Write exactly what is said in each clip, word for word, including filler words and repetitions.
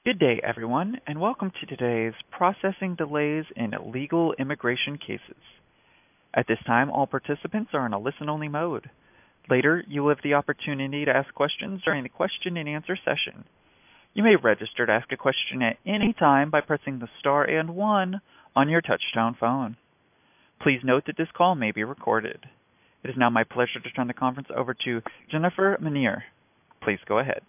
Good day, everyone, and welcome to today's Processing Delays in Illegal Immigration Cases. At this time, all participants are in a listen-only mode. Later, you will have the opportunity to ask questions during the question and answer session. You may register to ask a question at any time by pressing the star and one on your touchtone phone. Please note that this call may be recorded. It is now my pleasure to turn the conference over to Jennifer Menier. Please go ahead.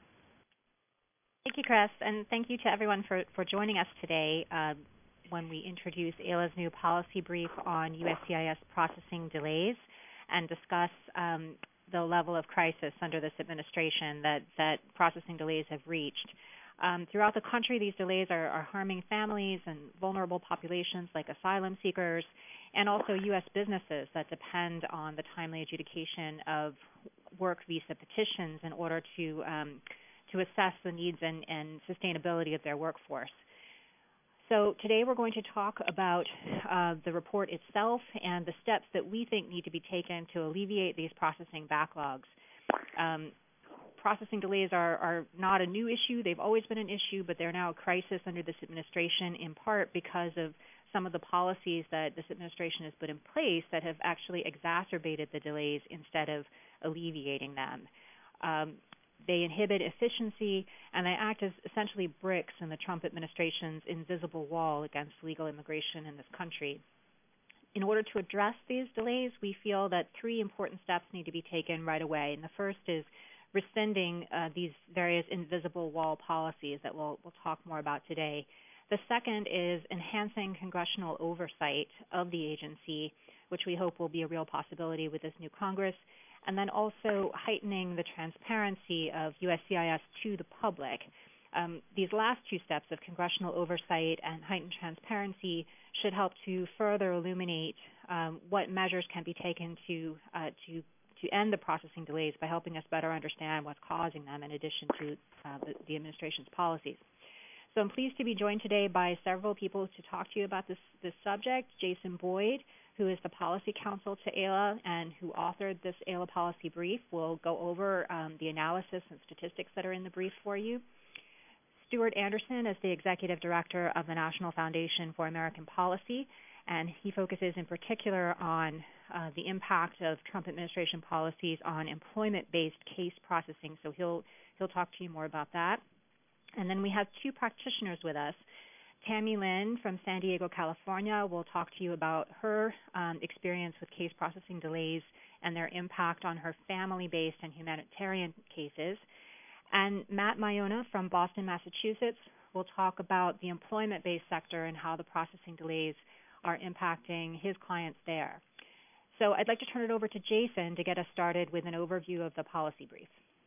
Thank you, Chris, and thank you to everyone for, for joining us today uh, when we introduce A I L A's new policy brief on U S C I S processing delays and discuss um, the level of crisis under this administration that, that processing delays have reached. Um, throughout the country, these delays are, are harming families and vulnerable populations like asylum seekers and also U S businesses that depend on the timely adjudication of work visa petitions in order to um, to assess the needs and, and sustainability of their workforce. So today we're going to talk about uh, the report itself and the steps that we think need to be taken to alleviate these processing backlogs. Um, processing delays are, are not a new issue. They've always been an issue, but they're now a crisis under this administration in part because of some of the policies that this administration has put in place that have actually exacerbated the delays instead of alleviating them. Um, They inhibit efficiency, and they act as essentially bricks in the Trump administration's invisible wall against legal immigration in this country. In order to address these delays, we feel that three important steps need to be taken right away. And the first is rescinding uh, these various invisible wall policies that we'll, we'll talk more about today. The second is enhancing congressional oversight of the agency, which we hope will be a real possibility with this new Congress. And then also heightening the transparency of U S C I S to the public. Um, these last two steps of congressional oversight and heightened transparency should help to further illuminate um, what measures can be taken to, uh, to, to end the processing delays by helping us better understand what's causing them in addition to uh, the, the administration's policies. So I'm pleased to be joined today by several people to talk to you about this, this subject. Jason Boyd, who is the policy counsel to A I L A and who authored this A I L A policy brief, will go over um, the analysis and statistics that are in the brief for you. Stuart Anderson is the executive director of the National Foundation for American Policy, and he focuses in particular on uh, the impact of Trump administration policies on employment-based case processing. So he'll he'll talk to you more about that. And then we have two practitioners with us. Tammy Lynn from San Diego, California, will talk to you about her um, experience with case processing delays and their impact on her family-based and humanitarian cases. And Matt Maiona from Boston, Massachusetts, will talk about the employment-based sector and how the processing delays are impacting his clients there. So I'd like to turn it over to Jason to get us started with an overview of the policy brief.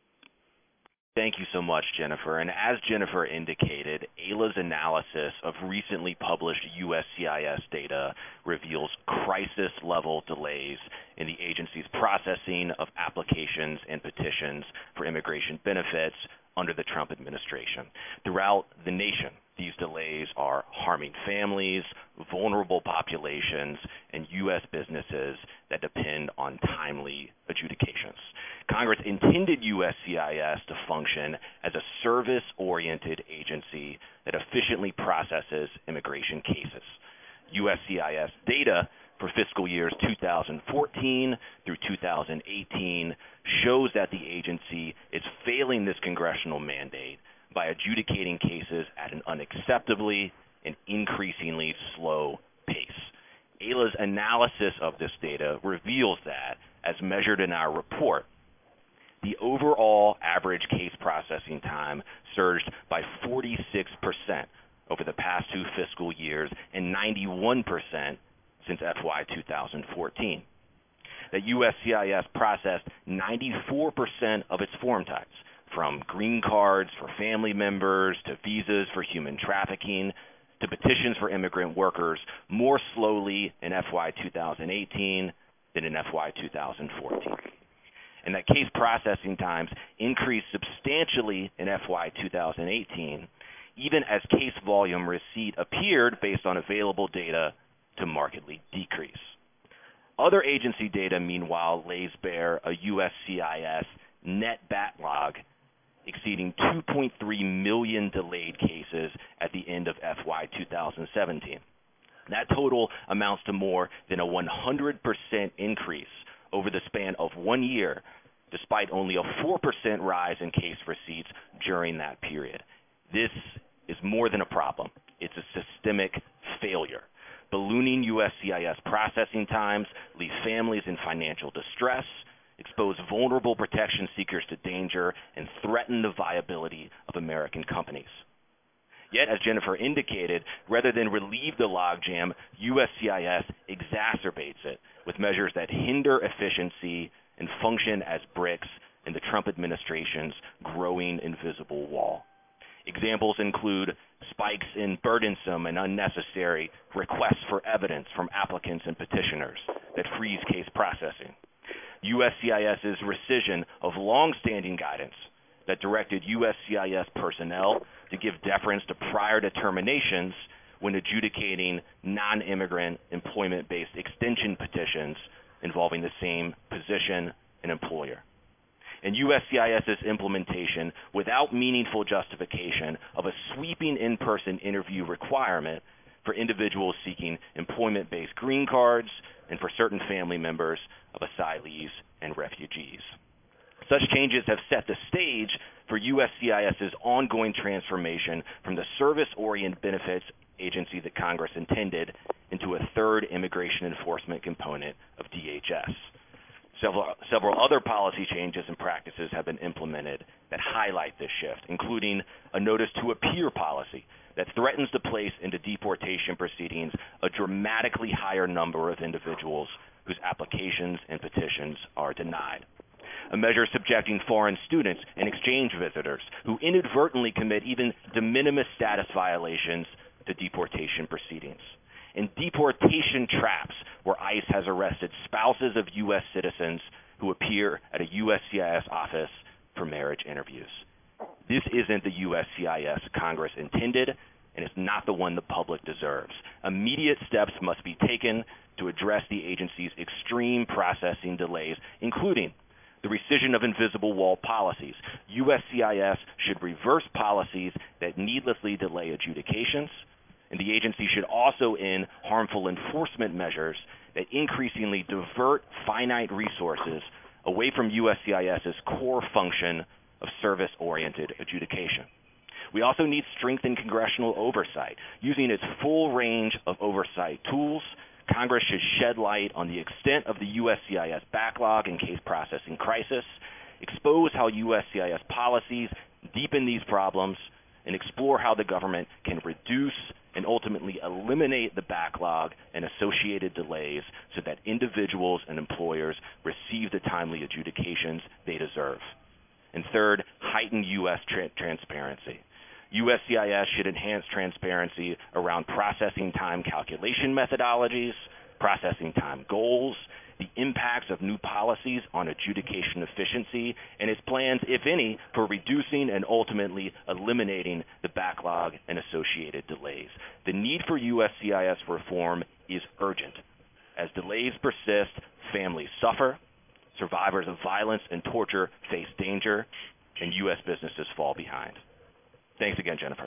Thank you so much, Jennifer. And as Jennifer indicated, A I L A's analysis of recently published U S C I S data reveals crisis-level delays in the agency's processing of applications and petitions for immigration benefits under the Trump administration. Throughout the nation, these delays are harming families, vulnerable populations, and U S businesses that depend on timely adjudications. Congress intended U S C I S to function as a service-oriented agency that efficiently processes immigration cases. U S C I S data for fiscal years two thousand fourteen through two thousand eighteen shows that the agency is failing this congressional mandate by adjudicating cases at an unacceptably and increasingly slow pace. A I L A's analysis of this data reveals that, as measured in our report, the overall average case processing time surged by forty-six percent over the past two fiscal years and ninety-one percent since F Y two thousand fourteen. That U S C I S processed ninety-four percent of its form types, from green cards for family members to visas for human trafficking to petitions for immigrant workers, more slowly in F Y two thousand eighteen than in F Y two thousand fourteen. And that case processing times increased substantially in F Y two thousand eighteen, even as case volume receipt appeared, based on available data, to markedly decrease. Other agency data, meanwhile, lays bare a U S C I S net backlog exceeding two point three million delayed cases at the end of F Y two thousand seventeen. That total amounts to more than a one hundred percent increase over the span of one year, despite only a four percent rise in case receipts during that period. This is more than a problem. It's a systemic failure. Ballooning U S C I S processing times leave families in financial distress, expose vulnerable protection seekers to danger, and threaten the viability of American companies. Yet, as Jennifer indicated, rather than relieve the logjam, U S C I S exacerbates it with measures that hinder efficiency and function as bricks in the Trump administration's growing invisible wall. Examples include spikes in burdensome and unnecessary requests for evidence from applicants and petitioners that freeze case processing. U S C I S's rescission of long-standing guidance that directed U S C I S personnel to give deference to prior determinations when adjudicating non-immigrant employment-based extension petitions involving the same position and employer. And U S C I S's implementation without meaningful justification of a sweeping in-person interview requirement for individuals seeking employment-based green cards and for certain family members of asylees and refugees. Such changes have set the stage for U S C I S's ongoing transformation from the service-oriented benefits agency that Congress intended into a third immigration enforcement component of D H S. Several, several other policy changes and practices have been implemented that highlight this shift, including a notice to appear policy that threatens to place into deportation proceedings a dramatically higher number of individuals whose applications and petitions are denied. A measure subjecting foreign students and exchange visitors who inadvertently commit even de minimis status violations to deportation proceedings. And deportation traps where ICE has arrested spouses of U S citizens who appear at a U S C I S office for marriage interviews. This isn't the U S C I S Congress intended, and it's not the one the public deserves. Immediate steps must be taken to address the agency's extreme processing delays, including the rescission of invisible wall policies. U S C I S should reverse policies that needlessly delay adjudications, and the agency should also end harmful enforcement measures that increasingly divert finite resources away from U S C I S's core function of service-oriented adjudication. We also need strengthened congressional oversight. Using its full range of oversight tools, Congress should shed light on the extent of the U S C I S backlog and case processing crisis, expose how U S C I S policies deepen these problems, and explore how the government can reduce and ultimately eliminate the backlog and associated delays so that individuals and employers receive the timely adjudications they deserve. And third, heighten U S tra- transparency. U S C I S should enhance transparency around processing time calculation methodologies, processing time goals, the impacts of new policies on adjudication efficiency, and its plans, if any, for reducing and ultimately eliminating the backlog and associated delays. The need for U S C I S reform is urgent. As delays persist, families suffer, survivors of violence and torture face danger, and U S businesses fall behind. Thanks again, Jennifer.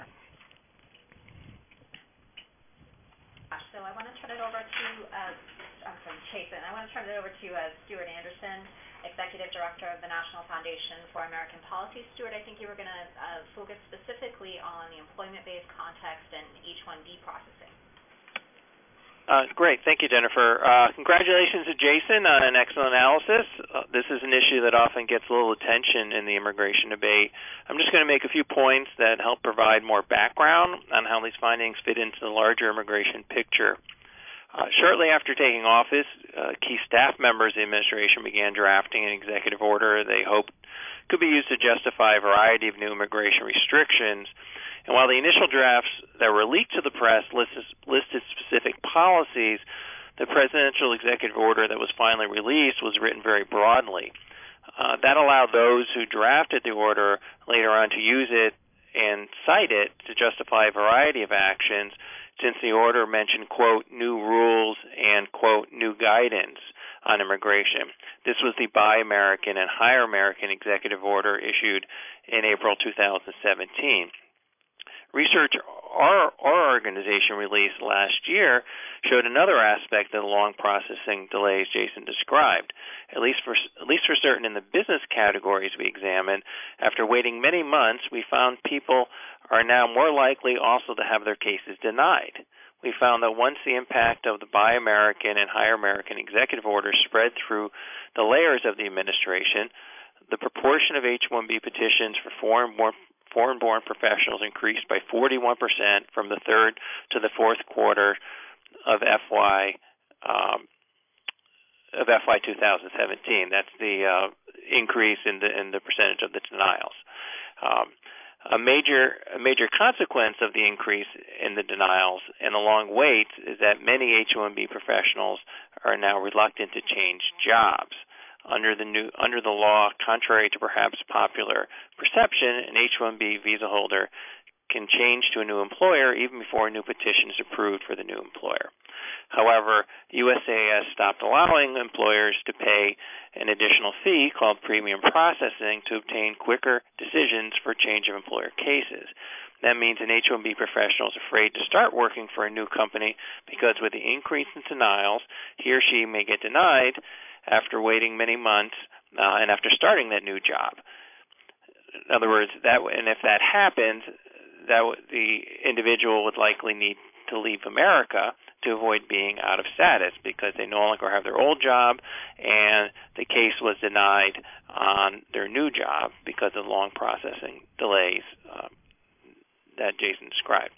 So I want to turn it over to, uh, I'm sorry, Chasen. I want to turn it over to uh, Stuart Anderson, Executive Director of the National Foundation for American Policy. Stuart, I think you were going to uh, focus specifically on the employment-based context and H one B processing. Uh, great. Thank you, Jennifer. Uh, congratulations to Jason on an excellent analysis. Uh, this is an issue that often gets little attention in the immigration debate. I'm just going to make a few points that help provide more background on how these findings fit into the larger immigration picture. Uh, shortly after taking office, uh, key staff members of the administration began drafting an executive order they hoped could be used to justify a variety of new immigration restrictions. And while the initial drafts that were leaked to the press listed, listed specific policies, the presidential executive order that was finally released was written very broadly. Uh, that allowed those who drafted the order later on to use it and cite it to justify a variety of actions, since the order mentioned, quote, new rules and, quote, new guidance on immigration. This was the Buy American and Hire American executive order issued in April two thousand seventeen. Research our, our organization released last year showed another aspect of the long processing delays Jason described. At least for at least for certain in the business categories we examined, after waiting many months, we found people are now more likely also to have their cases denied. We found that once the impact of the Buy American and Hire American executive orders spread through the layers of the administration, the proportion of H one B petitions for foreign-born foreign-born professionals increased by forty-one percent from the third to the fourth quarter of F Y um, of F Y two thousand seventeen. That's the uh, increase in the in the percentage of the denials. Um, a major a major consequence of the increase in the denials and the long waits is that many H one B professionals are now reluctant to change jobs. Under the new under the law, contrary to perhaps popular perception, an H one B visa holder can change to a new employer even before a new petition is approved for the new employer. However, U S C I S stopped allowing employers to pay an additional fee called premium processing to obtain quicker decisions for change of employer cases. That means an H one B professional is afraid to start working for a new company because with the increase in denials, he or she may get denied after waiting many months uh, and after starting that new job. In other words, that and if that happens, that the individual would likely need to leave America to avoid being out of status because they no longer have their old job and the case was denied on their new job because of long processing delays uh, that Jason described.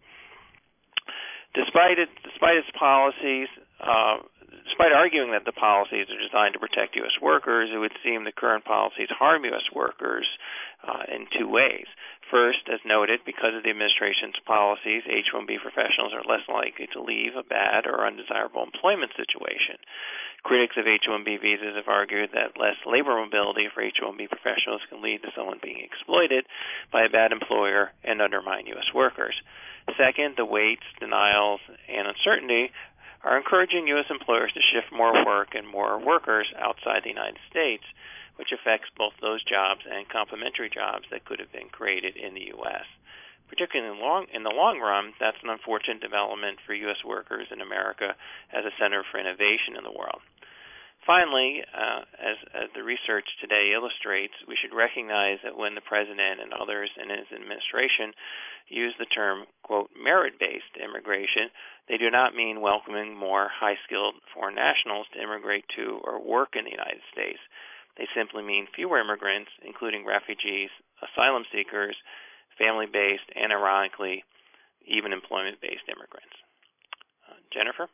Despite it, despite its policies, uh, despite arguing that the policies are designed to protect U S workers, it would seem the current policies harm U S workers uh, in two ways. First, as noted, because of the administration's policies, H one B professionals are less likely to leave a bad or undesirable employment situation. Critics of H one B visas have argued that less labor mobility for H one B professionals can lead to someone being exploited by a bad employer and undermine U S workers. Second, the waits, denials, and uncertainty are encouraging U S employers to shift more work and more workers outside the United States, which affects both those jobs and complementary jobs that could have been created in the U S. Particularly in the long, in the long run, that's an unfortunate development for U S workers in America as a center for innovation in the world. Finally, uh, as, as the research today illustrates, we should recognize that when the President and others in his administration use the term, quote, merit-based immigration, they do not mean welcoming more high-skilled foreign nationals to immigrate to or work in the United States. They simply mean fewer immigrants, including refugees, asylum seekers, family-based, and ironically, even employment-based immigrants. Uh, Jennifer?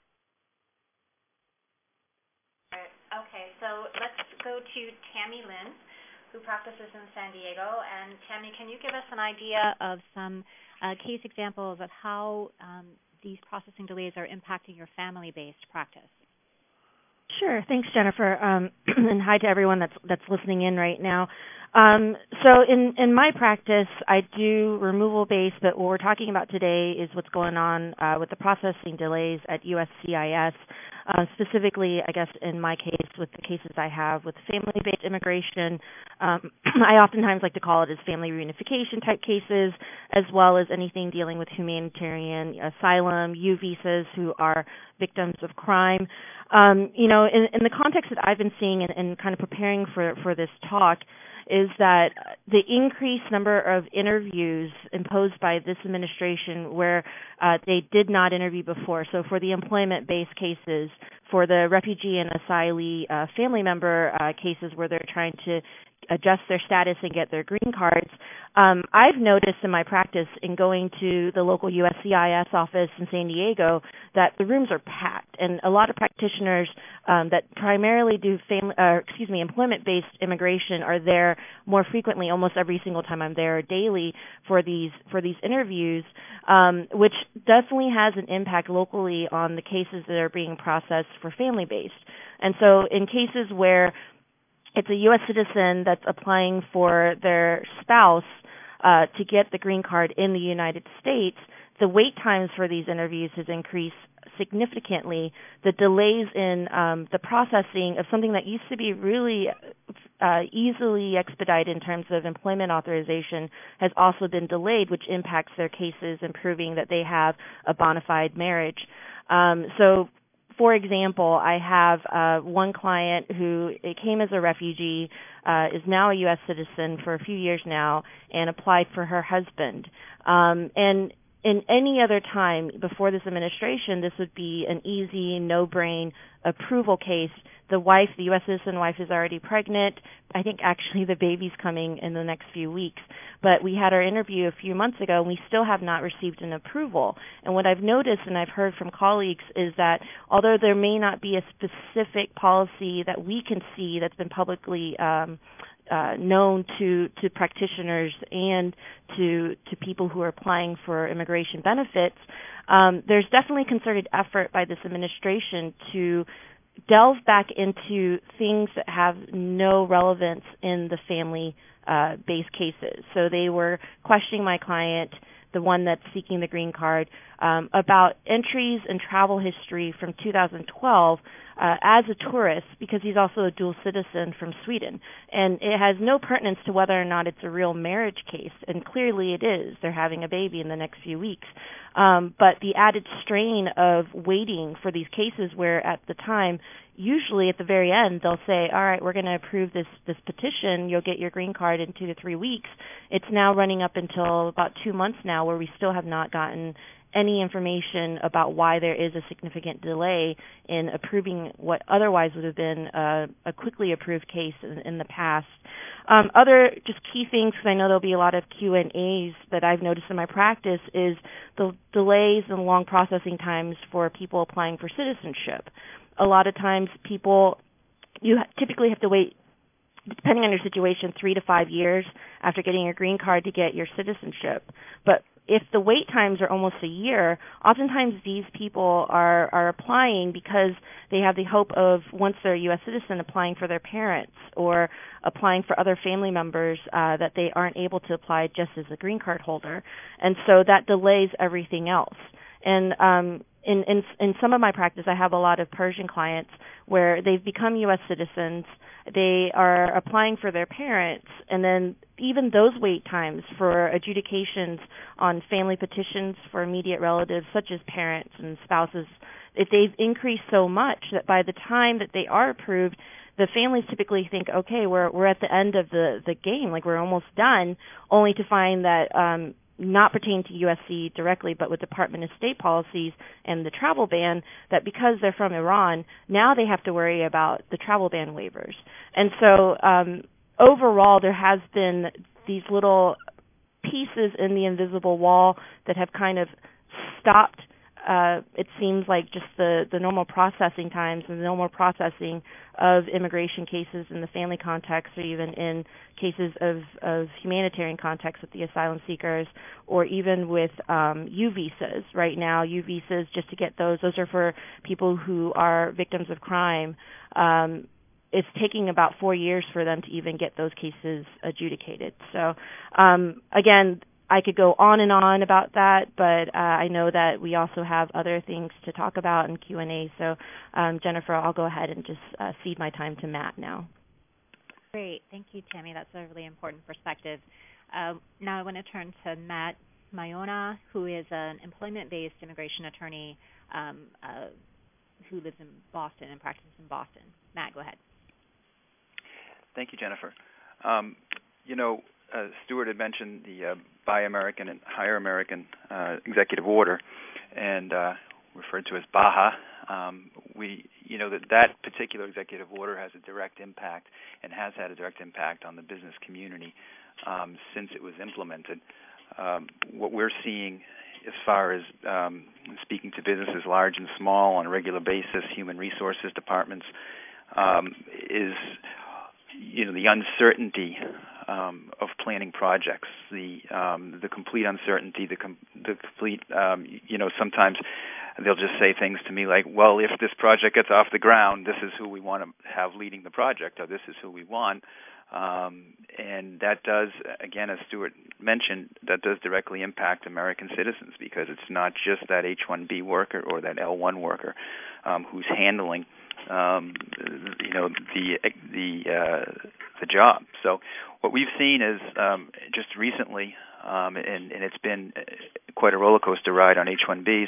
Okay, so let's go to Tammy Lin, who practices in San Diego. And Tammy, can you give us an idea of some uh, case examples of how um, these processing delays are impacting your family-based practice? Sure. Thanks, Jennifer. Um, and hi to everyone that's that's listening in right now. Um, so in, in my practice, I do removal-based, but what we're talking about today is what's going on uh, with the processing delays at U S C I S. Uh, specifically, I guess in my case, with the cases I have with family-based immigration, um, I oftentimes like to call it as family reunification type cases, as well as anything dealing with humanitarian asylum, U visas who are victims of crime. Um, you know, in, in the context that I've been seeing and, and kind of preparing for, for this talk, is that the increased number of interviews imposed by this administration where uh, they did not interview before. So for the employment-based cases, for the refugee and asylee uh, family member uh, cases where they're trying to adjust their status and get their green cards, um, I've noticed in my practice in going to the local U S C I S office in San Diego that the rooms are packed, and a lot of practitioners um, that primarily do family, uh, excuse me, employment-based immigration are there more frequently, almost every single time I'm there daily for these for these interviews, um, which definitely has an impact locally on the cases that are being processed for family-based. And so in cases where it's a U S citizen that's applying for their spouse, uh, to get the green card in the United States, the wait times for these interviews has increased significantly. The delays in um, the processing of something that used to be really uh, easily expedited in terms of employment authorization has also been delayed, which impacts their cases and proving that they have a bona fide marriage. Um, so, for example, I have uh, one client who it came as a refugee, uh, is now a U S citizen for a few years now, and applied for her husband. Um, and in any other time before this administration, this would be an easy, no-brain approval case. The wife, the U S citizen wife, is already pregnant. I think actually the baby's coming in the next few weeks. But we had our interview a few months ago, and we still have not received an approval. And what I've noticed, and I've heard from colleagues, is that although there may not be a specific policy that we can see that's been publicly um, Uh, known to, to practitioners and to to people who are applying for immigration benefits, um, there's definitely concerted effort by this administration to delve back into things that have no relevance in the family-based uh, cases. So they were questioning my client, the one that's seeking the green card, um, about entries and travel history from two thousand twelve uh, as a tourist, because he's also a dual citizen from Sweden. And it has no pertinence to whether or not it's a real marriage case, and clearly it is. They're having a baby in the next few weeks. Um, but the added strain of waiting for these cases where at the time, usually at the very end, they'll say, all right, we're going to approve this, this petition. You'll get your green card in two to three weeks. It's now running up until about two months now where we still have not gotten any information about why there is a significant delay in approving what otherwise would have been a, a quickly approved case in, in the past. Um, other just key things, because I know there'll be a lot of Q and A's that I've noticed in my practice, is the delays and long processing times for people applying for citizenship. A lot of times people, you typically have to wait, depending on your situation, three to five years after getting your green card to get your citizenship. But if the wait times are almost a year, oftentimes these people are, are applying because they have the hope of, once they're a U S citizen, applying for their parents or applying for other family members uh, that they aren't able to apply just as a green card holder. And so that delays everything else. And um, in, in, in some of my practice, I have a lot of Persian clients where they've become U S citizens. They are applying for their parents, and then even those wait times for adjudications on family petitions for immediate relatives, such as parents and spouses, if they've increased so much that by the time that they are approved, the families typically think, okay, we're we're at the end of the, the game, like we're almost done, only to find that um, not pertaining to U S C directly, but with Department of State policies and the travel ban, that because they're from Iran, now they have to worry about the travel ban waivers. And so um, overall, there has been these little pieces in the invisible wall that have kind of stopped, uh, it seems like, just the, the normal processing times and the normal processing of immigration cases in the family context, or even in cases of, of humanitarian context with the asylum seekers, or even with um, U visas. Right now, U visas, just to get those, those are for people who are victims of crime. Um, it's taking about four years for them to even get those cases adjudicated. So, um, again, I could go on and on about that, but uh, I know that we also have other things to talk about in Q and A. So, um, Jennifer, I'll go ahead and just uh, cede my time to Matt now. Great. Thank you, Tammy. That's a really important perspective. Uh, now I want to turn to Matt Mayona, who is an employment-based immigration attorney um, uh, who lives in Boston and practices in Boston. Matt, go ahead. Thank you, Jennifer. Um, you know, uh, Stuart had mentioned the uh, Buy American and Hire American uh, executive order, and uh, referred to as B A H A. Um, we, you know, that that particular executive order has a direct impact and has had a direct impact on the business community um, since it was implemented. Um, what we're seeing as far as um, speaking to businesses large and small on a regular basis, human resources departments, um, is, you know, the uncertainty um, of planning projects, the um, the complete uncertainty, the, com- the complete, um, you know, sometimes they'll just say things to me like, well, if this project gets off the ground, this is who we want to have leading the project, or this is who we want. Um, and that does, again, as Stuart mentioned, that does directly impact American citizens because it's not just that H one B worker or that L one worker um, who's handling, um, you know, the the uh, the job. So what we've seen is um, just recently, um, and, and it's been quite a roller coaster ride on H one Bs.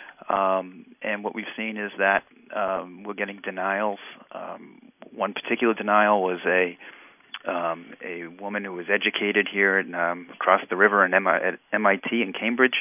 Um, and what we've seen is that um, we're getting denials. Um, one particular denial was a Um, a woman who was educated here in, um, across the river in M I- at M I T in Cambridge.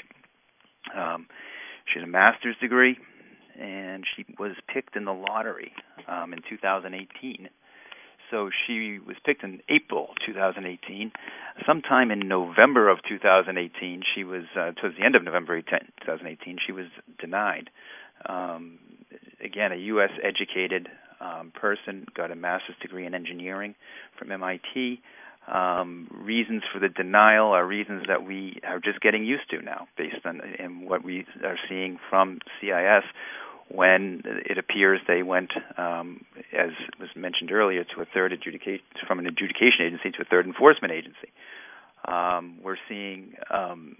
Um, she has a master's degree, and she was picked in the lottery um, in two thousand eighteen. So she was picked in April two thousand eighteen. Sometime in November of two thousand eighteen, she was, uh, towards the end of November two thousand eighteen, she was denied. Um, again, a U S educated um, person, got a master's degree in engineering from M I T. Um, reasons for the denial are reasons that we are just getting used to now, based on and what we are seeing from C I S. When it appears they went, um, as was mentioned earlier, to a third adjudication from an adjudication agency to a third enforcement agency. Um, we're seeing um,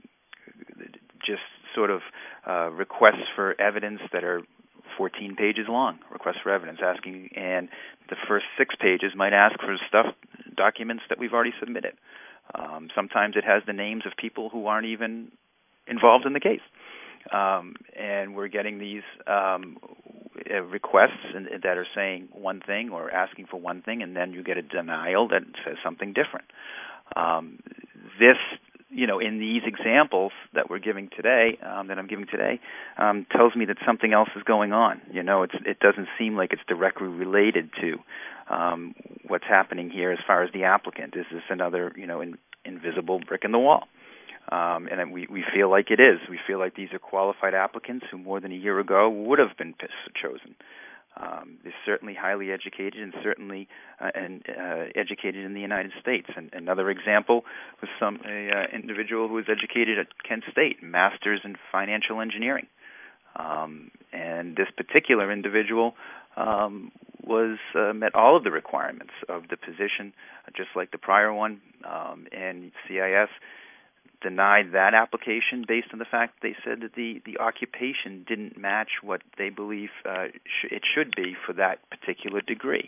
just sort of uh, requests for evidence that are fourteen pages long, requests for evidence asking, and the first six pages might ask for stuff, documents that we've already submitted. Um, sometimes it has the names of people who aren't even involved in the case. Um, and we're getting these um, requests and, that are saying one thing or asking for one thing, and then you get a denial that says something different. Um, this, you know, in these examples that we're giving today, um, that I'm giving today, um, tells me that something else is going on. You know, it's, it doesn't seem like it's directly related to um, what's happening here as far as the applicant. Is this another, you know, in, invisible brick in the wall? Um, and we, we feel like it is. We feel like these are qualified applicants who more than a year ago would have been chosen. Um, they're certainly highly educated and certainly uh, and, uh, educated in the United States. And another example was some a, uh, individual who was educated at Kent State, master's in financial engineering. Um, and this particular individual um, was uh, met all of the requirements of the position, just like the prior one, um, and C I S denied that application based on the fact they said that the, the occupation didn't match what they believe uh, sh- it should be for that particular degree.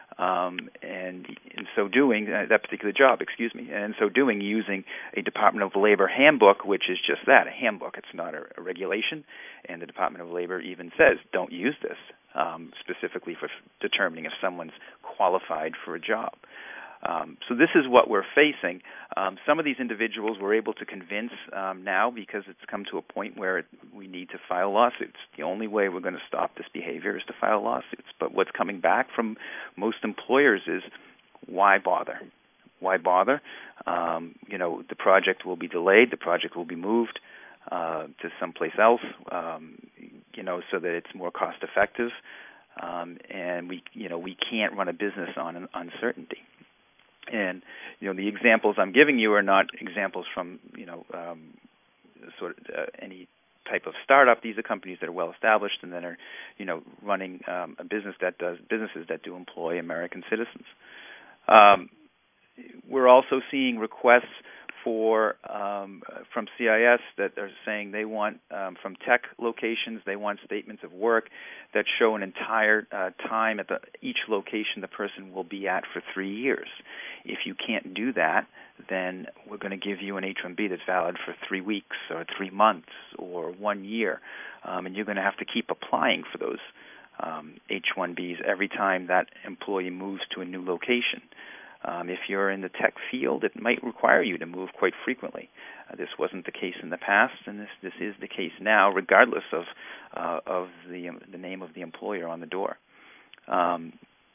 Um, and in so doing, uh, that particular job, excuse me, and in so doing, using a Department of Labor handbook, which is just that, a handbook. It's not a, a regulation, and the Department of Labor even says don't use this um, specifically for f- determining if someone's qualified for a job. Um, so this is what we're facing. Um, some of these individuals we're able to convince um, now because it's come to a point where it, we need to file lawsuits. The only way we're going to stop this behavior is to file lawsuits. But what's coming back from most employers is, why bother? Why bother? Um, you know, the project will be delayed. The project will be moved uh, to someplace else, um, you know, so that it's more cost effective. Um, and we, you know, we can't run a business on uncertainty. And, you know, the examples I'm giving you are not examples from, you know, um, sort of uh, any type of startup. These are companies that are well established and that are, you know, running um, a business that does businesses that do employ American citizens. Um, we're also seeing requests for um, from C I S that are saying they want um, from tech locations, they want statements of work that show an entire uh, time at the, each location the person will be at for three years. If you can't do that, then we're going to give you an H one B that's valid for three weeks or three months or one year, um, and you're going to have to keep applying for those um, H one Bs every time that employee moves to a new location. Um, if you're in the tech field, it might require you to move quite frequently. Uh, this wasn't the case in the past, and this, this is the case now, regardless of uh, of the um, the name of the employer on the door. Um,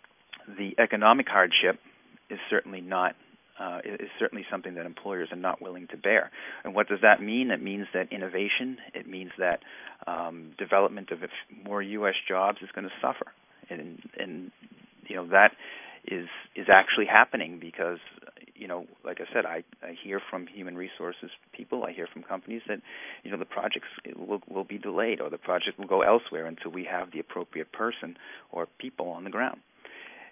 the economic hardship is certainly not uh, is certainly something that employers are not willing to bear. And what does that mean? It means that innovation, it means that um, development of more U S jobs is going to suffer, and and you know that. is is actually happening because, you know, like I said, I, I hear from human resources people, I hear from companies that, you know, the projects will, will be delayed or the project will go elsewhere until we have the appropriate person or people on the ground.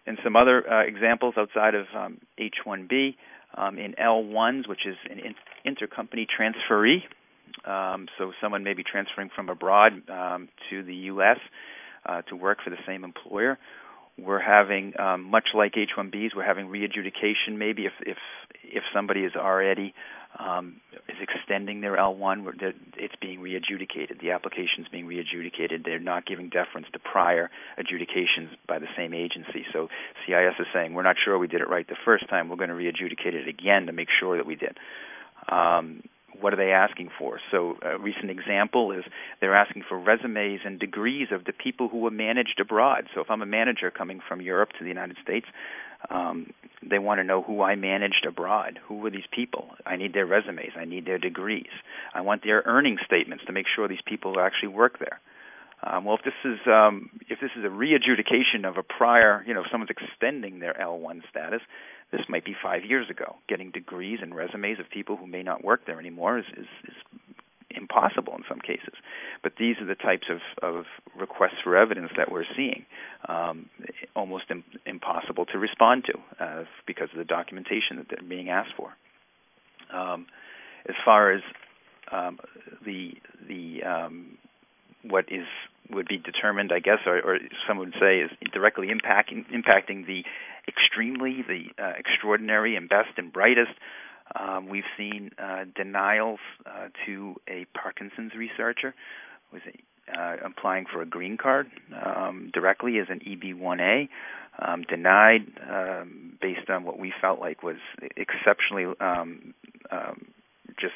and some other uh, examples outside of um, H one B, um, in L ones, which is an in- intercompany transferee. Um, so someone may be transferring from abroad um, to the U S uh, to work for the same employer. We're having, um, much like H one Bs, we're having re-adjudication maybe if if if somebody is already um, is extending their L one, it's being re-adjudicated. The application's being re-adjudicated. They're not giving deference to prior adjudications by the same agency. So C I S is saying, we're not sure we did it right the first time. We're going to re-adjudicate it again to make sure that we did. Um, What are they asking for? So a recent example is they're asking for resumes and degrees of the people who were managed abroad. So if I'm a manager coming from Europe to the United States, um, they want to know who I managed abroad. Who were these people? I need their resumes. I need their degrees. I want their earning statements to make sure these people actually work there. Um, well, if this is um, if this is a re-adjudication of a prior, you know, if someone's extending their L one status, this might be five years ago. Getting degrees and resumes of people who may not work there anymore is, is, is impossible in some cases. But these are the types of, of requests for evidence that we're seeing, um, almost im- impossible to respond to uh, because of the documentation that they're being asked for. Um, as far as um, the the um, what is would be determined, I guess, or, or some would say is directly impacting impacting the extremely, the uh, extraordinary, and best and brightest. Um, we've seen uh, denials uh, to a Parkinson's researcher who was uh, applying for a green card um, directly as an E B one A, um, denied um, based on what we felt like was exceptionally um, um, just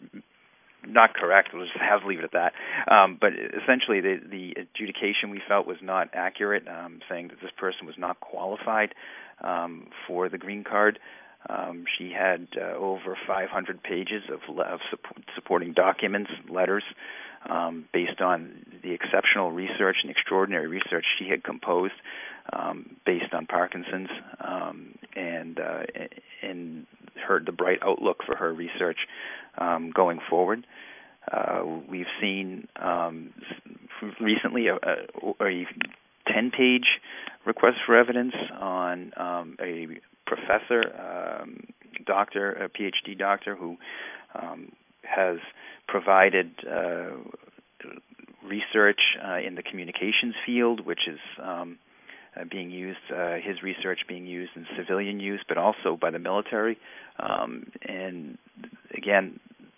not correct. We'll just have to leave it at that. Um, but essentially, the, the adjudication we felt was not accurate, um, saying that this person was not qualified um, for the green card. Um, she had uh, over five hundred pages of, of support, supporting documents, letters, um, based on the exceptional research and extraordinary research she had composed um, based on Parkinson's, um, and uh, and heard the bright outlook for her research um, going forward. Uh, we've seen um, recently a, a, a ten-page request for evidence on um, a professor, um, doctor, a P H D doctor who um, has provided uh, research uh, in the communications field, which is um, uh, being used, uh, his research being used in civilian use, but also by the military. Um, and again,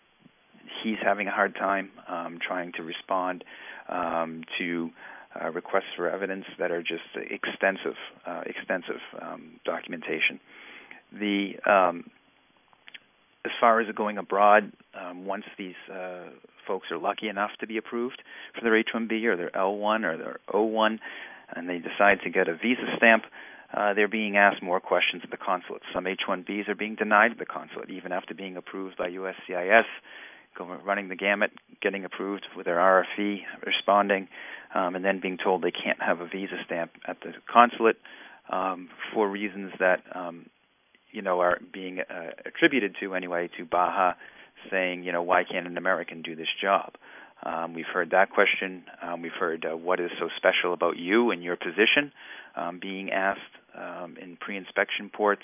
he's having a hard time um, trying to respond um, to uh, requests for evidence that are just extensive, uh, extensive um, documentation. The um, as far as going abroad, um, once these uh, folks are lucky enough to be approved for their H one B or their L one or their O one, and they decide to get a visa stamp, uh, they're being asked more questions at the consulate. Some H one Bs are being denied at the consulate, even after being approved by U S C I S, going, running the gamut, getting approved with their R F E, responding, um, and then being told they can't have a visa stamp at the consulate um, for reasons that um, you know, are being uh, attributed to anyway to Baja, saying, you know, why can't an American do this job? Um, we've heard that question. Um, we've heard uh, what is so special about you and your position um, being asked um, in pre-inspection ports,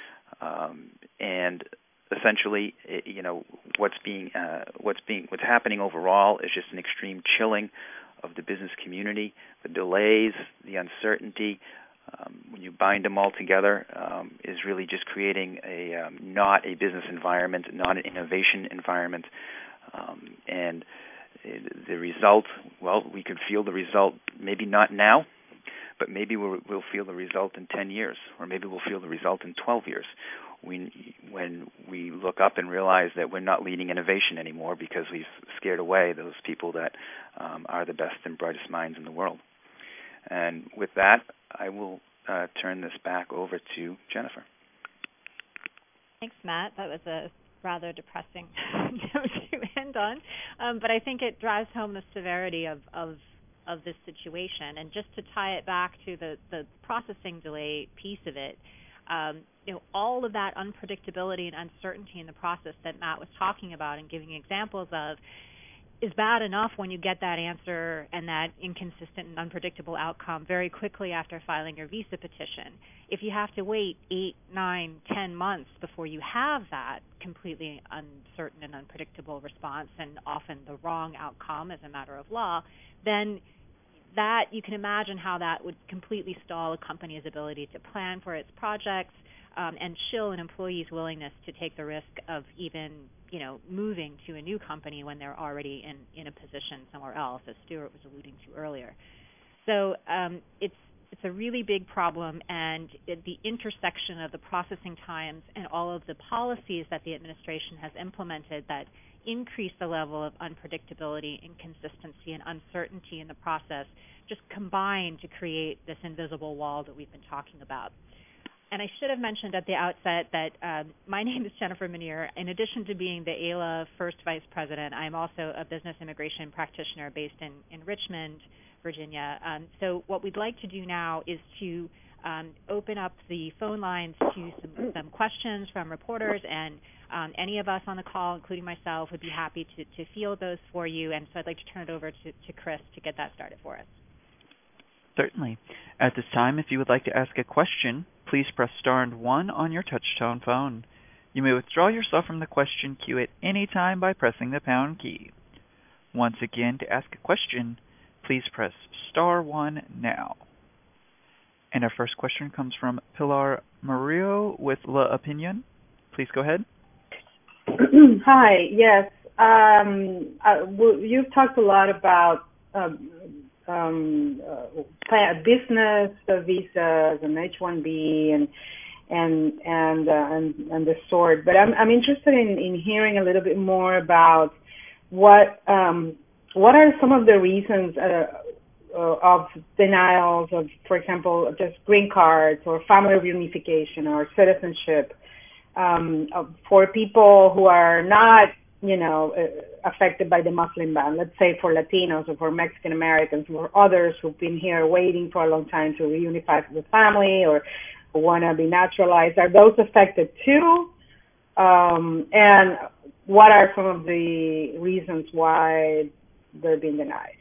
um, and essentially, it, you know, what's being uh, what's being what's happening overall is just an extreme chilling of the business community, the delays, the uncertainty. Um, when you bind them all together, um, is really just creating a um, not a business environment, not an innovation environment, um, and it, the result. Well, we could feel the result. Maybe not now, but maybe we'll, we'll feel the result in ten years, or maybe we'll feel the result in twelve years. We, when we look up and realize that we're not leading innovation anymore because we've scared away those people that um, are the best and brightest minds in the world. And with that, I will uh, turn this back over to Jennifer. Thanks, Matt. That was a rather depressing note to end on, um, but I think it drives home the severity of, of of this situation. And just to tie it back to the, the processing delay piece of it, um, you know, all of that unpredictability and uncertainty in the process that Matt was talking about and giving examples of, is bad enough when you get that answer and that inconsistent and unpredictable outcome very quickly after filing your visa petition. If you have to wait eight, nine, ten months before you have that completely uncertain and unpredictable response, and often the wrong outcome as a matter of law, then that you can imagine how that would completely stall a company's ability to plan for its projects um, and chill an employee's willingness to take the risk of even, you know, moving to a new company when they're already in, in a position somewhere else, as Stuart was alluding to earlier. So um, it's it's a really big problem, and it, the intersection of the processing times and all of the policies that the administration has implemented that increase the level of unpredictability, inconsistency, and uncertainty in the process just combine to create this invisible wall that we've been talking about. And I should have mentioned at the outset that um, my name is Jennifer Minear. In addition to being the A I L A First Vice President, I'm also a business immigration practitioner based in, in Richmond, Virginia. Um, so what we'd like to do now is to um, open up the phone lines to some, some questions from reporters, and um, any of us on the call, including myself, would be happy to, to field those for you. And so I'd like to turn it over to, to Chris to get that started for us. Certainly. At this time, if you would like to ask a question, please press star and one on your touch-tone phone. You may withdraw yourself from the question queue at any time by pressing the pound key. Once again, to ask a question, please press star one now. And our first question comes from Pilar Murillo with La Opinion. Please go ahead. Hi, yes. Um, uh, you've talked a lot about um, um, uh, business uh, visas and H one B and and and, uh, and and the sort, but I'm I'm interested in, in hearing a little bit more about what um, what are some of the reasons uh, uh, of denials of, for example, just green cards or family reunification or citizenship um, for people who are not, you know, uh, affected by the Muslim ban. Let's say for Latinos or for Mexican Americans or others who've been here waiting for a long time to reunify with family or want to be naturalized. Are those affected too? Um, and what are some of the reasons why they're being denied?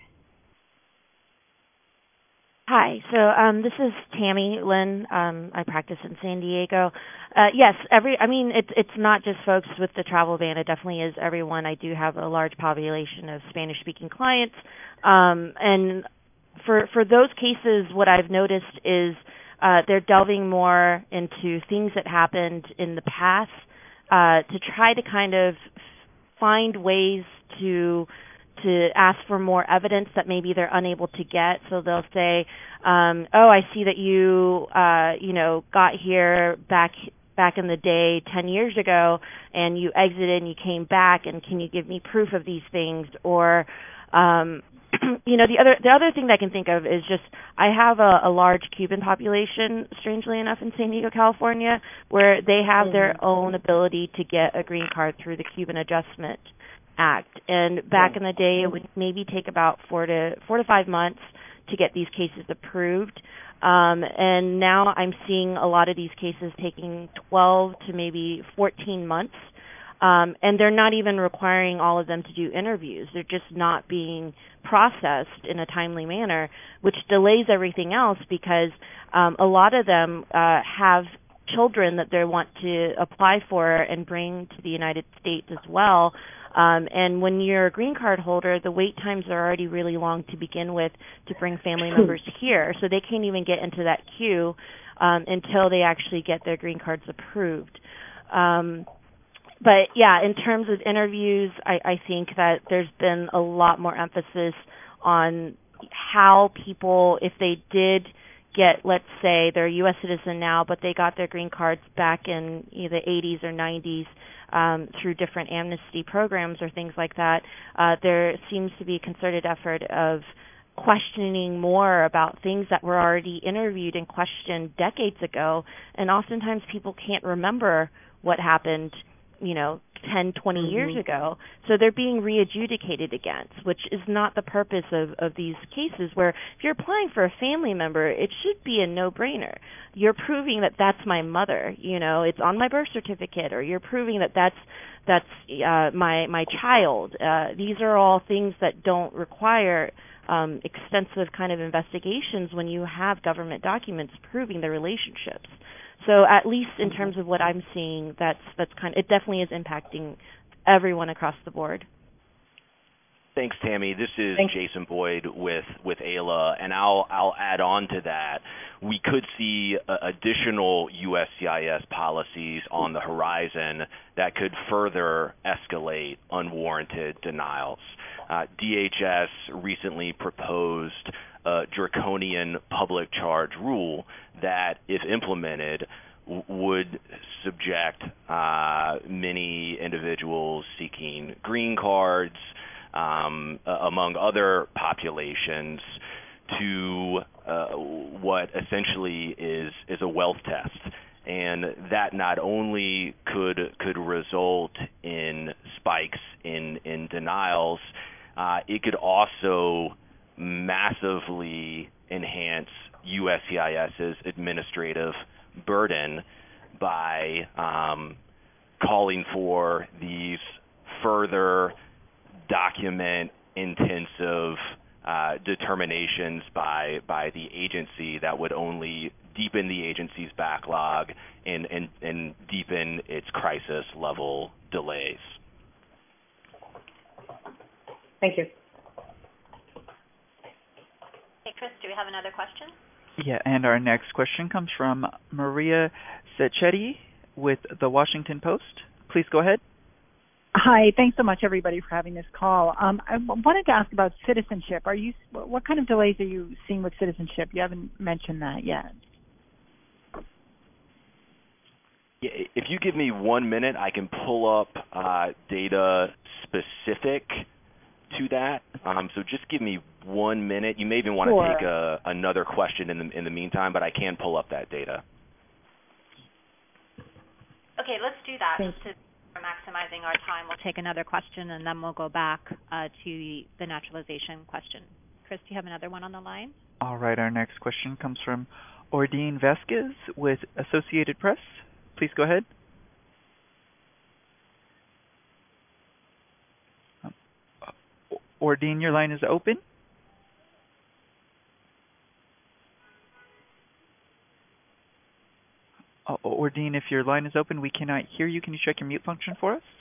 Hi, so um, this is Tammy Lynn. Um, I practice in San Diego. Uh, yes, every. I mean, it's it's not just folks with the travel ban. It definitely is everyone. I do have a large population of Spanish-speaking clients, um, and for for those cases, what I've noticed is uh, they're delving more into things that happened in the past uh, to try to kind of find ways to. to ask for more evidence that maybe they're unable to get. So they'll say, um, oh, I see that you, uh, you know, got here back back in the day ten years ago and you exited and you came back, and can you give me proof of these things? Or, um, you know, the other the other thing that I can think of is just I have a, a large Cuban population, strangely enough, in San Diego, California, where they have mm-hmm. their own ability to get a green card through the Cuban Adjustment Act. And back in the day, it would maybe take about four to four to five months to get these cases approved. Um, and now I'm seeing a lot of these cases taking twelve to maybe fourteen months. Um, and they're not even requiring all of them to do interviews. They're just not being processed in a timely manner, which delays everything else because um, a lot of them uh, have children that they want to apply for and bring to the United States as well. Um, and when you're a green card holder, the wait times are already really long to begin with to bring family members here. So they can't even get into that queue um, until they actually get their green cards approved. Um, but, yeah, in terms of interviews, I, I think that there's been a lot more emphasis on how people, if they did get, let's say, they're a U S citizen now, but they got their green cards back in you know, the eighties or nineties, Um, through different amnesty programs or things like that, uh, there seems to be a concerted effort of questioning more about things that were already interviewed and questioned decades ago. And oftentimes people can't remember what happened, you know, ten, twenty mm-hmm. years ago. So they're being re-adjudicated against, which is not the purpose of, of these cases, where if you're applying for a family member, it should be a no-brainer. You're proving that that's my mother, you know, it's on my birth certificate, or you're proving that that's that's uh, my my child. Uh, these are all things that don't require um, extensive kind of investigations when you have government documents proving the relationships. So at least in terms of what I'm seeing, that's that's kind of, it definitely is impacting everyone across the board. Thanks, Tammy. This is Thanks. Jason Boyd with with A L A, and I'll I'll add on to that. We could see uh, additional U S C I S policies on the horizon that could further escalate unwarranted denials. Uh, D H S recently proposed a draconian public charge rule that, if implemented, w- would subject uh, many individuals seeking green cards, Um, uh, among other populations, to uh, what essentially is is a wealth test, and that not only could could result in spikes in in denials, uh, it could also massively enhance USCIS's administrative burden by um, calling for these further document-intensive uh, determinations by by the agency that would only deepen the agency's backlog and, and, and deepen its crisis-level delays. Thank you. Hey, Chris, do we have another question? Yeah, and our next question comes from Maria Sacchetti with The Washington Post. Please go ahead. Hi, thanks so much, everybody, for having this call. Um, I wanted to ask about citizenship. Are you, what kind of delays are you seeing with citizenship? You haven't mentioned that yet. Yeah, if you give me one minute, I can pull up uh, data specific to that. Um, so just give me one minute. You may even want to sure. take a, another question in the in the meantime, but I can pull up that data. Okay, let's do that. Thanks. Just to for maximizing our time, we'll take another question, and then we'll go back uh, to the naturalization question. Chris, do you have another one on the line? All right, our next question comes from Ordine Vasquez with Associated Press. Please go ahead. Um, Ordine, your line is open. Uh, Ordine, if your line is open, we cannot hear you. Can you check your mute function for us?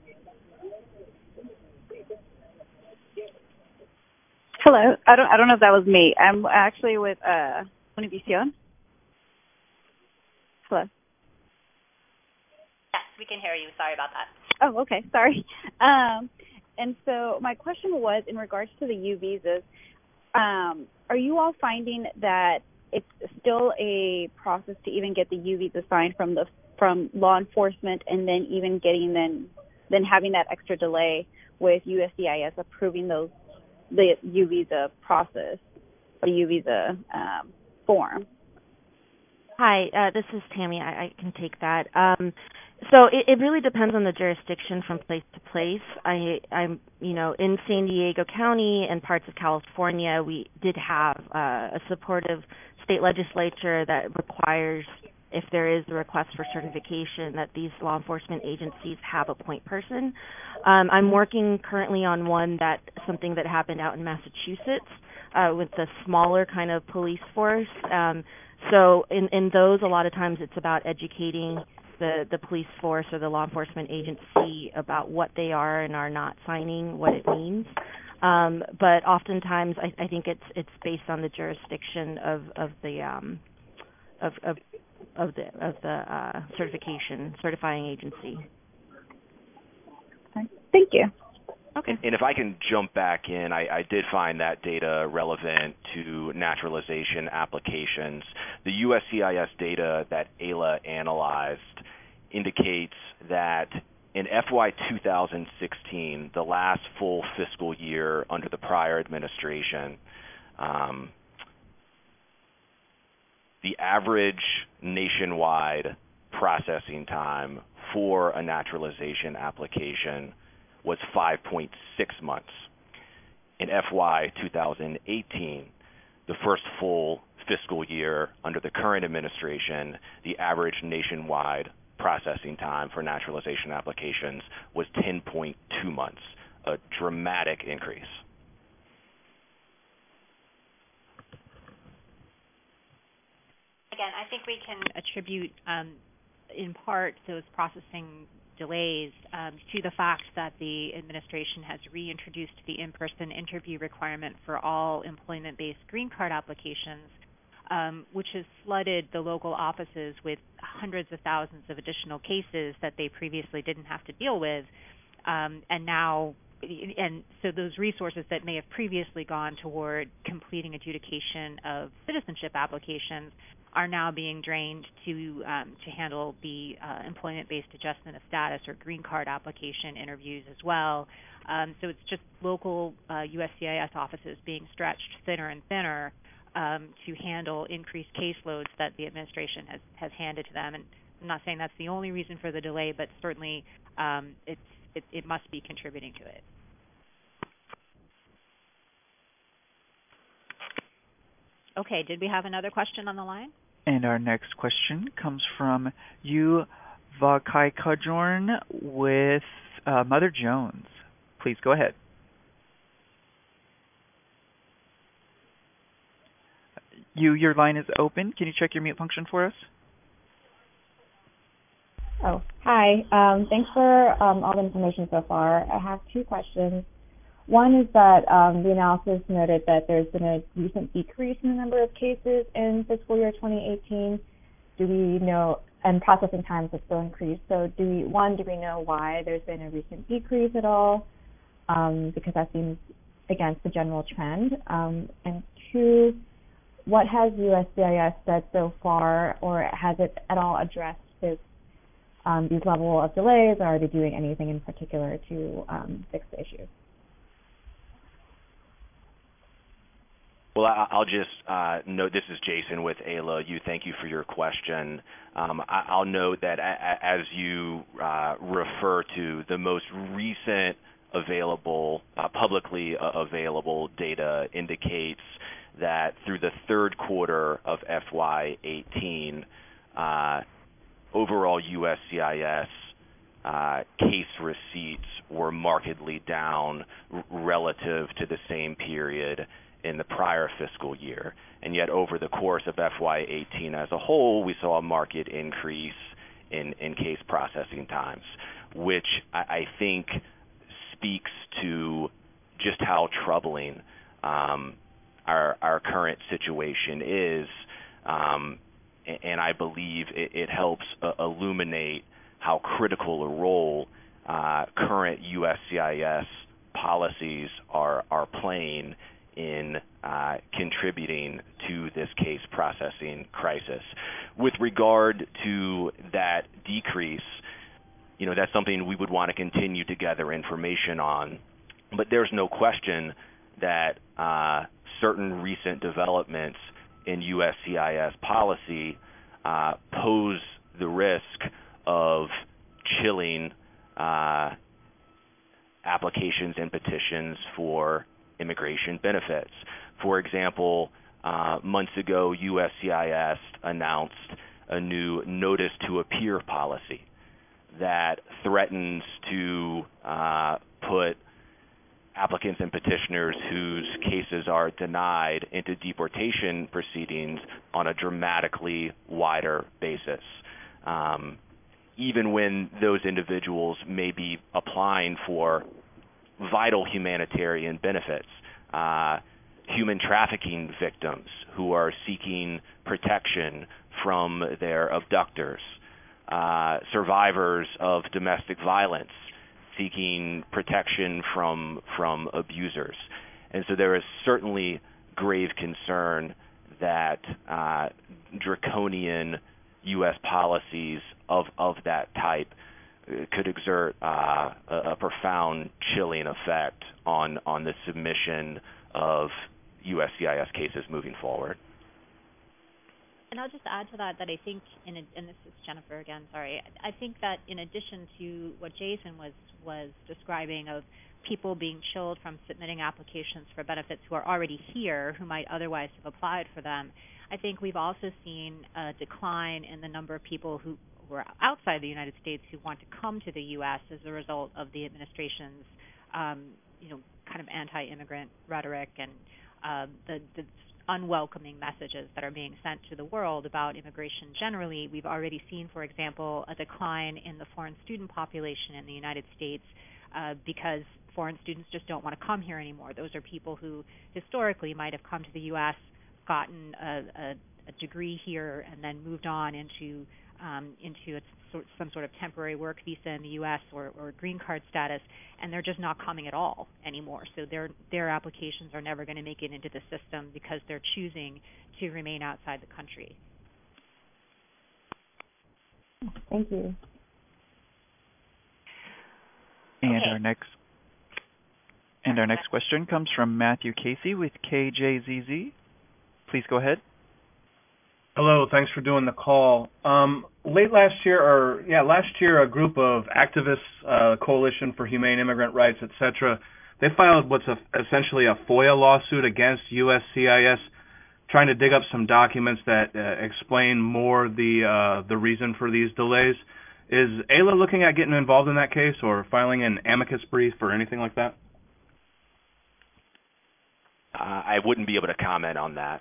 Hello. I don't. I don't know if that was me. I'm actually with uh, Univision. Hello. Yes, we can hear you. Sorry about that. Oh, okay. Sorry. Um, and so my question was in regards to the U visas. Um, are you all finding that it's still a process to even get the U visa signed from the from law enforcement, and then even getting then then having that extra delay with U S C I S approving those the U visa process, the U visa um, form? Hi, uh, this is Tammy. I, I can take that. Um, so it, it really depends on the jurisdiction from place to place. I, I'm, you know, in San Diego County and parts of California, we did have uh, a supportive state legislature that requires, if there is a request for certification, that these law enforcement agencies have a point person. Um, I'm working currently on one that something that happened out in Massachusetts uh, with a smaller kind of police force. Um, so in, in those, a lot of times it's about educating the, the police force or the law enforcement agency about what they are and are not signing, what it means. Um, but oftentimes, I, I think it's it's based on the jurisdiction of of the um, of, of of the of the uh, certification certifying agency. Thank you. Okay. And, and if I can jump back in, I, I did find that data relevant to naturalization applications. The U S C I S data that A L A analyzed indicates that in F Y two thousand sixteen, the last full fiscal year under the prior administration, um, the average nationwide processing time for a naturalization application was five point six months. In F Y twenty eighteen, the first full fiscal year under the current administration, the average nationwide processing time for naturalization applications was ten point two months, a dramatic increase. Again, I think we can attribute um, in part those processing delays um, to the fact that the administration has reintroduced the in-person interview requirement for all employment-based green card applications, um, which has flooded the local offices with hundreds of thousands of additional cases that they previously didn't have to deal with. Um, and now, and so those resources that may have previously gone toward completing adjudication of citizenship applications are now being drained to um, to handle the uh, employment-based adjustment of status or green card application interviews as well. Um, so it's just local uh, U S C I S offices being stretched thinner and thinner um, to handle increased caseloads that the administration has, has handed to them. And I'm not saying that's the only reason for the delay, but certainly um, it's, it, it must be contributing to it. Okay, did we have another question on the line? And our next question comes from Yu Vakaikajorn with uh, Mother Jones. Please go ahead. Yu, your line is open. Can you check your mute function for us? Oh, hi. Um, thanks for um, all the information so far. I have two questions. One is that um, the analysis noted that there's been a recent decrease in the number of cases in fiscal year twenty eighteen. Do we know, and processing times have still increased. So do we, one, do we know why there's been a recent decrease at all? Um, because that seems against the general trend. Um, and two, what has U S C I S said so far, or has it at all addressed this, um, these level of delays, or are they doing anything in particular to um, fix the issue? Well, I'll just uh, note, this is Jason with A L A. You, thank you for your question. Um, I'll note that as you uh, refer to the most recent available, uh, publicly available data indicates that through the third quarter of F Y eighteen, uh, overall U S C I S uh, case receipts were markedly down r- relative to the same period in the prior fiscal year. And yet over the course of F Y eighteen as a whole, we saw a marked increase in, in case processing times, which I, I think speaks to just how troubling um, our, our current situation is. Um, and I believe it, it helps uh, illuminate how critical a role uh, current U S C I S policies are, are playing in uh, contributing to this case processing crisis. With regard to that decrease, you know, that's something we would want to continue to gather information on, but there's no question that uh, certain recent developments in U S C I S policy uh, pose the risk of chilling uh, applications and petitions for immigration benefits. For example, uh, months ago, U S C I S announced a new notice to appear policy that threatens to uh, put applicants and petitioners whose cases are denied into deportation proceedings on a dramatically wider basis. Um, even when those individuals may be applying for vital humanitarian benefits, uh, human trafficking victims who are seeking protection from their abductors, uh, survivors of domestic violence seeking protection from from abusers. And so there is certainly grave concern that uh, draconian U S policies of, of that type could exert uh, a, a profound chilling effect on, on the submission of U S C I S cases moving forward. and I'll just add to that that I think, in a, and this is Jennifer again, sorry, I think that in addition to what Jason was, was describing of people being chilled from submitting applications for benefits who are already here who might otherwise have applied for them, I think we've also seen a decline in the number of people who, who are outside the United States who want to come to the U S as a result of the administration's um, you know, kind of anti-immigrant rhetoric and uh, the, the unwelcoming messages that are being sent to the world about immigration generally. We've already seen, for example, a decline in the foreign student population in the United States uh, because foreign students just don't want to come here anymore. Those are people who historically might have come to the U S, gotten a, a, a degree here, and then moved on into um, into a, some sort of temporary work visa in the U S or, or green card status, and they're just not coming at all anymore. So their their applications are never going to make it into the system because they're choosing to remain outside the country. Thank you. And Okay. our next and our next question comes from Matthew Casey with K J Z Z. Please go ahead. Hello, thanks for doing the call. Um, late last year, or yeah, last year, a group of activists, uh, Coalition for Humane Immigrant Rights, et cetera, they filed what's a, essentially a FOIA lawsuit against U S C I S, trying to dig up some documents that uh, explain more the uh, the reason for these delays. Is A L A looking at getting involved in that case or filing an amicus brief or anything like that? Uh, I wouldn't be able to comment on that.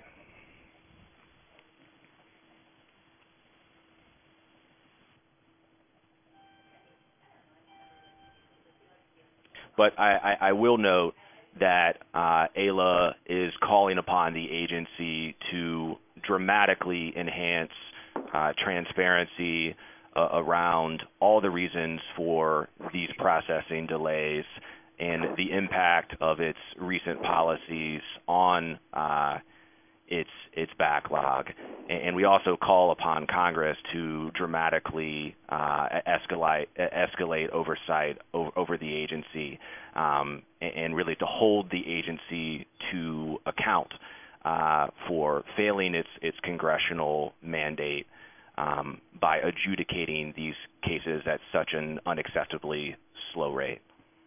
But I, I, I will note that uh, A L A is calling upon the agency to dramatically enhance uh, transparency uh, around all the reasons for these processing delays and the impact of its recent policies on uh, its its backlog. And we also call upon Congress to dramatically uh, escalate escalate oversight over, over the agency um, and really to hold the agency to account uh, for failing its its congressional mandate um, by adjudicating these cases at such an unacceptably slow rate.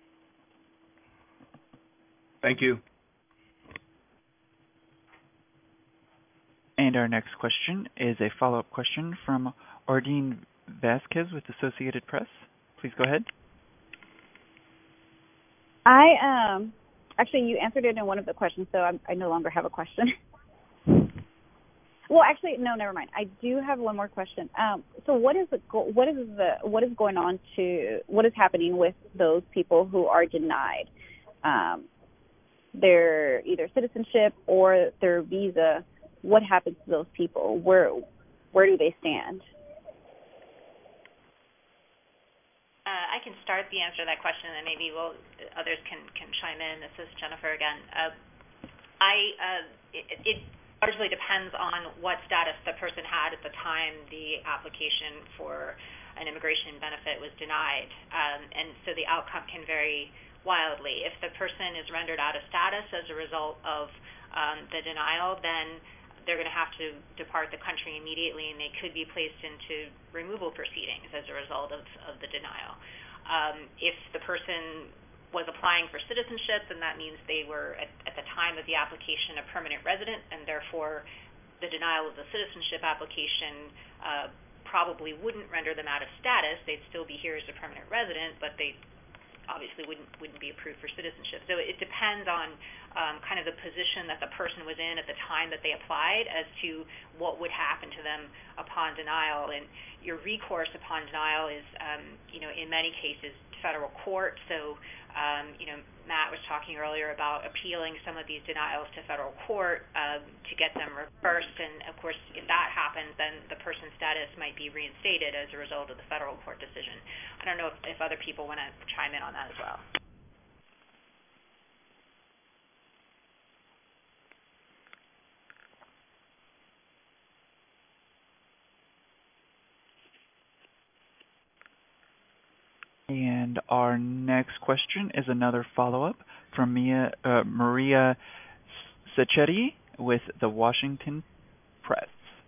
Thank you. And our next question is a follow-up question from Ardeen Vasquez with Associated Press. Please go ahead. I um actually you answered it in one of the questions, so I'm, I no longer have a question. Well, actually, no, never mind. I do have one more question. Um, so, what is the what is the what is going on to what is happening with those people who are denied um, their either citizenship or their visa? What happens to those people? Where where do they stand? Uh, I can start the answer to that question, and maybe we'll, others can, can chime in. This is Jennifer again. Uh, I uh, it, it largely depends on what status the person had at the time the application for an immigration benefit was denied, um, and so the outcome can vary wildly. If the person is rendered out of status as a result of um, the denial, then they're going to have to depart the country immediately, and they could be placed into removal proceedings as a result of, of the denial. Um, if the person was applying for citizenship, then that means they were, at, at the time of the application, a permanent resident, and therefore the denial of the citizenship application uh, probably wouldn't render them out of status. They'd still be here as a permanent resident, but they obviously wouldn't wouldn't be approved for citizenship. So it depends on um, kind of the position that the person was in at the time that they applied as to what would happen to them upon denial. And your recourse upon denial is, um, you know, in many cases federal court. So, um, you know, Matt was talking earlier about appealing some of these denials to federal court um, to get them reversed. And of course, if that happens, then the person's status might be reinstated as a result of the federal court decision. I don't know if, if other people want to chime in on that as well. And our next question is another follow-up from Mia, uh, Maria Sacchetti with the Washington Press.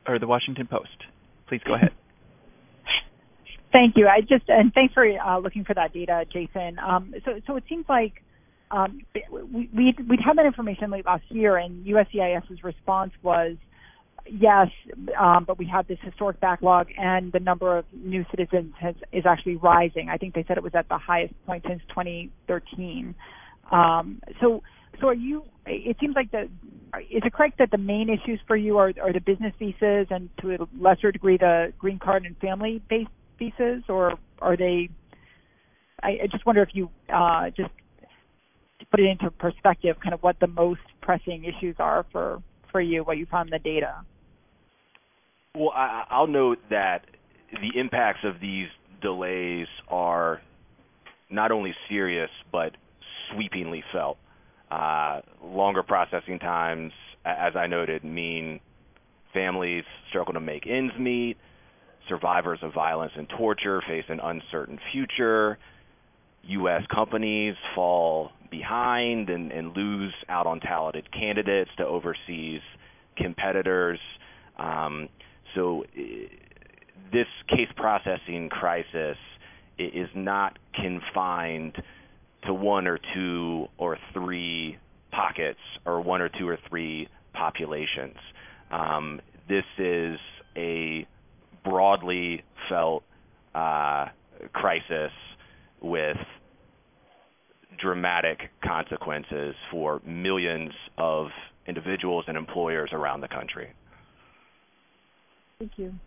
or the Washington Post. Please go ahead. Thank you. I just and thanks for uh, looking for that data, Jason. Um, so, so it seems like um, we we'd, we'd had that information late last year, and USCIS's response was yes, um, but we have this historic backlog, and the number of new citizens has, is actually rising. I think they said it was at the highest point since twenty thirteen. Um, so, so are you? It seems like the is it correct that the main issues for you are, are the business visas, and to a lesser degree the green card and family-based visas, or are they? I, I just wonder if you uh, just put it into perspective, kind of what the most pressing issues are for, for you, what you found in the data. Well, I, I'll note that the impacts of these delays are not only serious but sweepingly felt. Uh, longer processing times, as I noted, mean families struggle to make ends meet. Survivors of violence and torture face an uncertain future. U S companies fall behind and, and lose out on talented candidates to overseas competitors. Um, so uh, this case processing crisis is not confined to one or two or three pockets or one or two or three populations. Um, this is a broadly felt uh, crisis with dramatic consequences for millions of individuals and employers around the country. Thank you.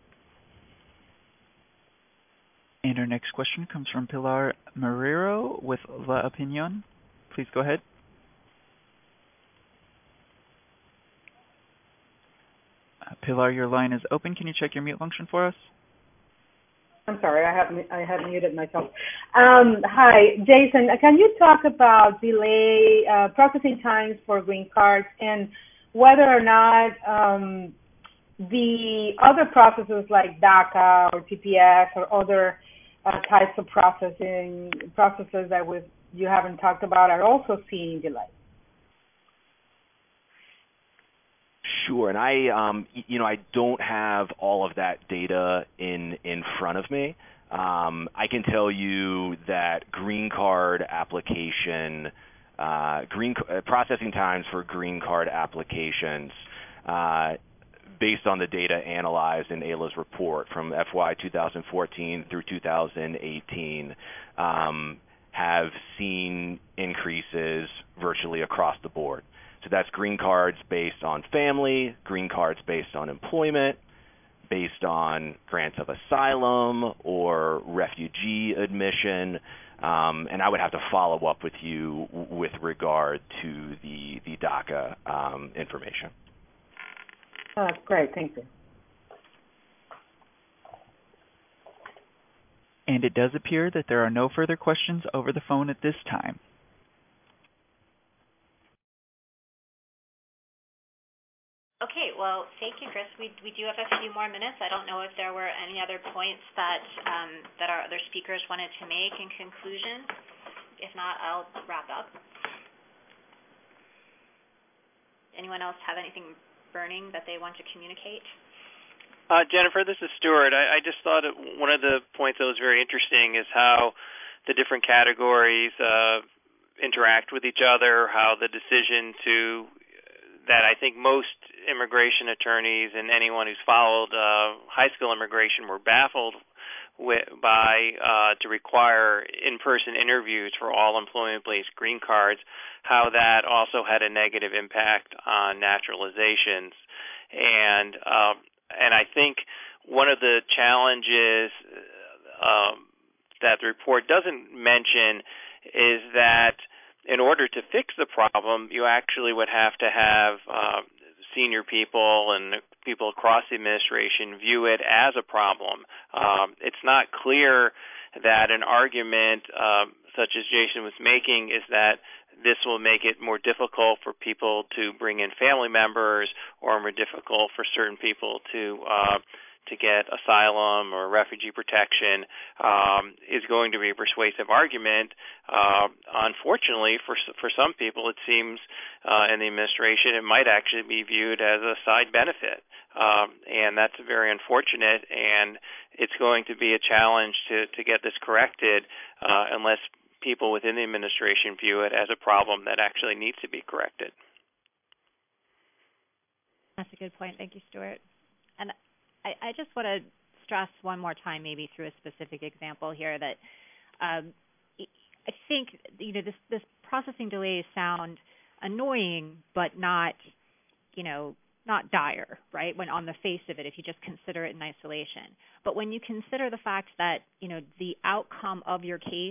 And our next question comes from Pilar Marrero with La Opinion. Please go ahead. Uh, Pilar, your line is open. Can you check your mute function for us? I'm sorry, I have I have muted myself. Um, hi, Jason. Can you talk about delay uh, processing times for green cards and whether or not um, the other processes like DACA or T P S or other uh, types of processing processes that was, you haven't talked about are also seeing delays? Sure, and I, um, you know, I don't have all of that data in in front of me. Um, I can tell you that green card application, uh, green uh, processing times for green card applications, uh, based on the data analyzed in A L A's report from F Y two thousand fourteen through two thousand eighteen, um, have seen increases virtually across the board. So that's green cards based on family, green cards based on employment, based on grants of asylum or refugee admission. Um, and I would have to follow up with you with regard to the, the DACA um, information. Oh, that's great. Thank you. And it does appear that there are no further questions over the phone at this time. Okay, well, thank you, Chris. We we do have a few more minutes. I don't know if there were any other points that um, that our other speakers wanted to make in conclusion. If not, I'll wrap up. Anyone else have anything burning that they want to communicate? Uh, Jennifer, this is Stuart. I, I just thought it, one of the points that was very interesting is how the different categories uh, interact with each other, how the decision to that I think most immigration attorneys and anyone who's followed uh, high school immigration were baffled with, by uh, to require in-person interviews for all employment-based green cards, how that also had a negative impact on naturalizations. And um, and I think one of the challenges um, that the report doesn't mention is that in order to fix the problem, you actually would have to have uh, senior people and people across the administration view it as a problem. Um, it's not clear that an argument uh, such as Jason was making is that this will make it more difficult for people to bring in family members or more difficult for certain people to uh, to get asylum or refugee protection um, is going to be a persuasive argument. Uh, unfortunately, for for some people, it seems uh, in the administration it might actually be viewed as a side benefit, um, and that's very unfortunate. And it's going to be a challenge to to get this corrected uh, unless people within the administration view it as a problem that actually needs to be corrected. That's a good point. Thank you, Stuart. And I, I just want to stress one more time, maybe through a specific example here, that um, I think you know this, this processing delays sound annoying, but not, you know, not dire, right? When on the face of it, if you just consider it in isolation. But when you consider the fact that you know the outcome of your case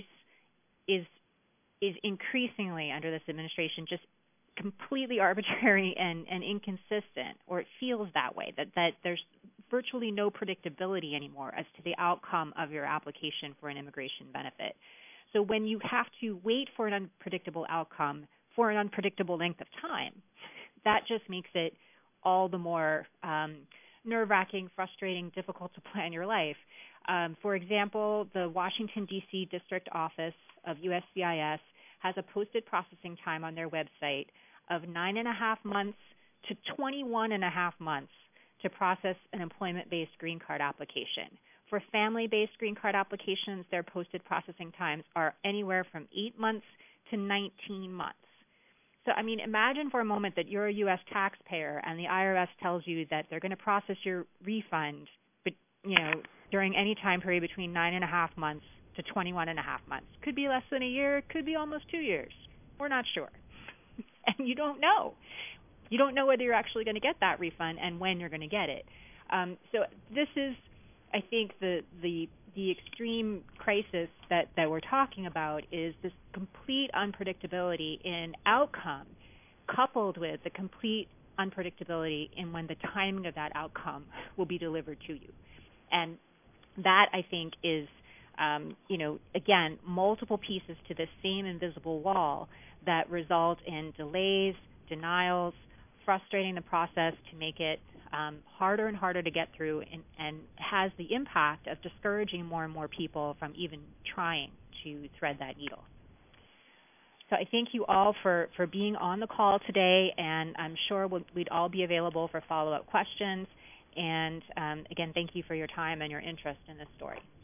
is is increasingly under this administration just completely arbitrary and, and inconsistent, or it feels that way, that, that there's virtually no predictability anymore as to the outcome of your application for an immigration benefit. So when you have to wait for an unpredictable outcome for an unpredictable length of time, that just makes it all the more um, nerve-wracking, frustrating, difficult to plan your life. Um, for example, the Washington, D C District Office of U S C I S has a posted processing time on their website of nine and a half months to twenty-one and a half months to process an employment-based green card application. For family-based green card applications, their posted processing times are anywhere from eight months to nineteen months. So, I mean, imagine for a moment that you're a U S taxpayer and the I R S tells you that they're going to process your refund, but you know, during any time period between nine and a half months to twenty-one and a half months. Could be less than a year, could be almost two years. We're not sure. And you don't know. You don't know whether you're actually going to get that refund and when you're going to get it. Um, so this is, I think, the the the extreme crisis that, that we're talking about is this complete unpredictability in outcome, coupled with the complete unpredictability in when the timing of that outcome will be delivered to you. And that, I think, is Um, you know, again, multiple pieces to this same invisible wall that result in delays, denials, frustrating the process to make it um, harder and harder to get through, and, and has the impact of discouraging more and more people from even trying to thread that needle. So I thank you all for, for being on the call today, and I'm sure we'll, we'd all be available for follow-up questions. And um, again, thank you for your time and your interest in this story.